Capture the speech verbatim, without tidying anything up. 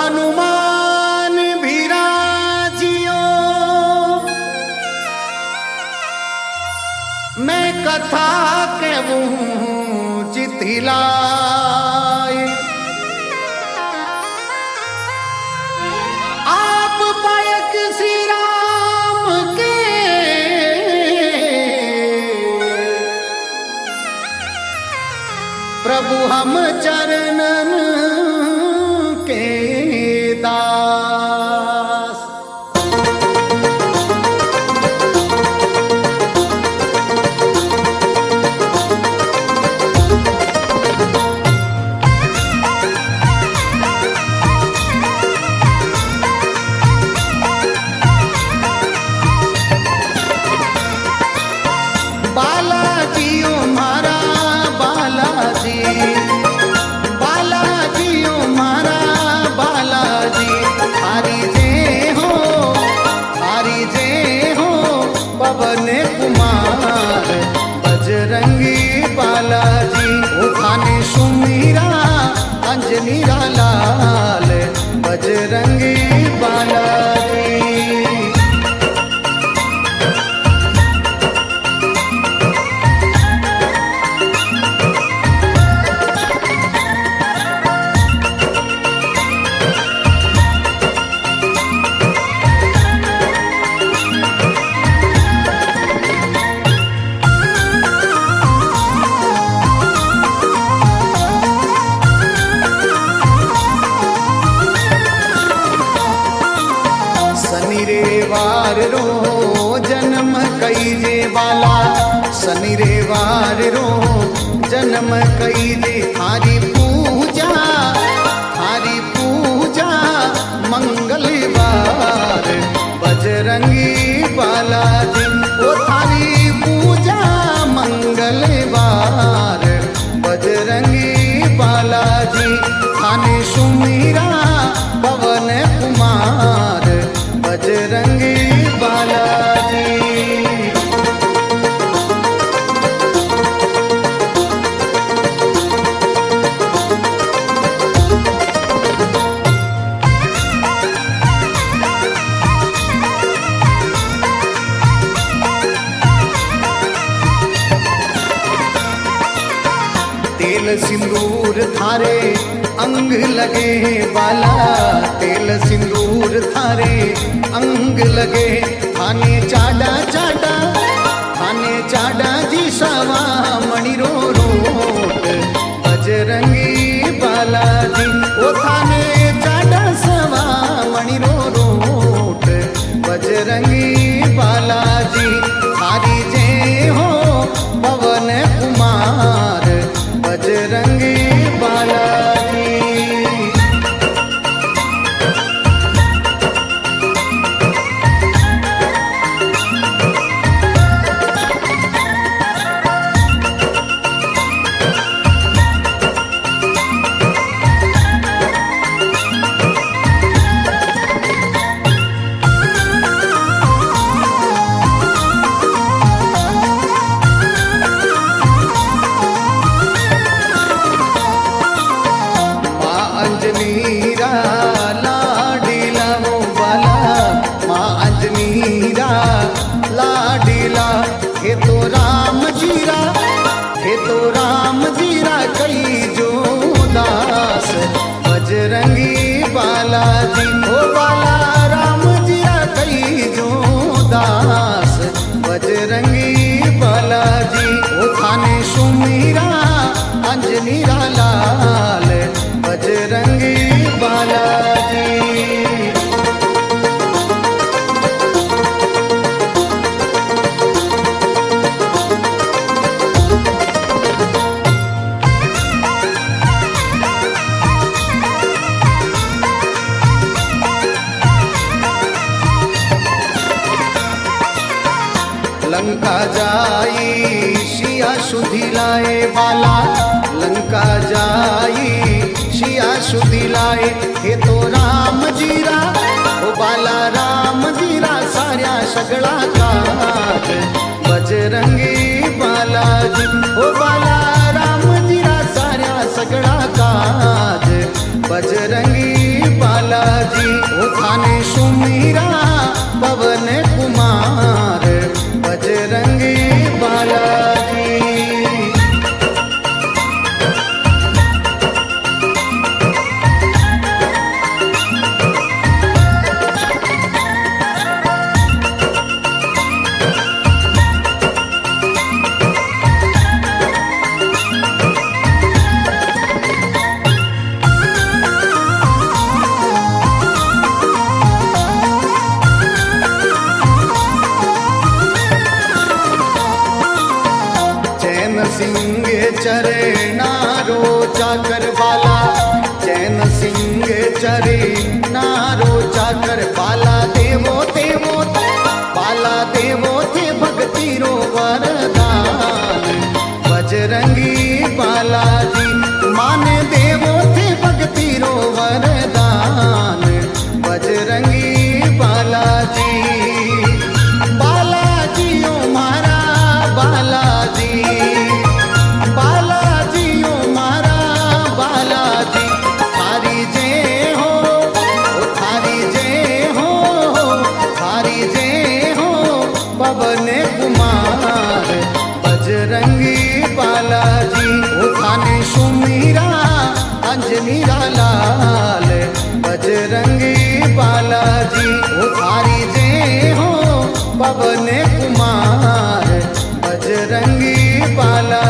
हनुमान विराजियो मैं कथा कहूँ चिथिलाए आप पायक श्री राम के प्रभु हम चरणन के दास। बालाजी ओ मारा बालाजी, बालाजी ओ मारा बालाजी, हरि जय हो हरि जय हो पवन कुमार बजरंगी बालाजी। उठाने सुमीरा अंजनी लाल बजरंगी बालाजी। शनि रे वार रो जन्म कई जे बाला, शनि रे वार रो जन्म कई जे। थारी पूजा थारी पूजा मंगलवार बजरंगी बालाजी। ओ थारी पूजा मंगलवार बजरंगी बालाजी। थाने सुमीरा पवन कुमार बजरंगी बालाजी। तेल सिंदूर थारे अंग लगे बाला, तेल सिंदूर थारे अंग लगे। थाने चाडा चाडा थाने चाडा जी सवा मणि रो रोट बजरंगी बालाजी। ओ थाने चाडा सवा मणि रो रोट बजरंगी बालाजी। थारी जय हो पवन कुमार बजरंगी बालाजी। अंजनीरा लाडीला वो बाला, माँ अंजनीरा लाडीला। हे तो राम जीरा हे तो राम जीरा कई जो दास बजरंगी बालाजी। ओ बाला राम जीरा कई जो दास बजरंगी बालाजी। ओ थाने सुमीरा अंजनी लाल बजरंगी बालाजी। लंका जाई शिया सुधी लाए बाला, लंका जाई शिया सुधी लाए। हे तो राम जीरा ओ बाला राम जीरा साऱ्या सगळा काज बजरंगी बालाजी। ओ बाला राम जीरा साऱ्या सगळा काज बजरंगी बाला सिंह चरे नारो चाकर बाला, चैन सिंह चरे नारो चाकर बाला। देवो देवो बाला देवो थे भक्ति रो वरदान, बजरंगी बालाजी माने देवो थे भक्ति रो वरदान, बजरंगी बालाजी। बालाजी ओ मारा बालाजी, बालाजी ओ मारा बालाजी। थारी जय हो ओ थारी जय हो, थारी जय हो पवन कुमार, बजरंगी बालाजी। ओ थाने सुमीरा अंजनी लाल, बजरंगी बालाजी। ओ थारी जय हो पवन कुमार, बजरंगी बाला।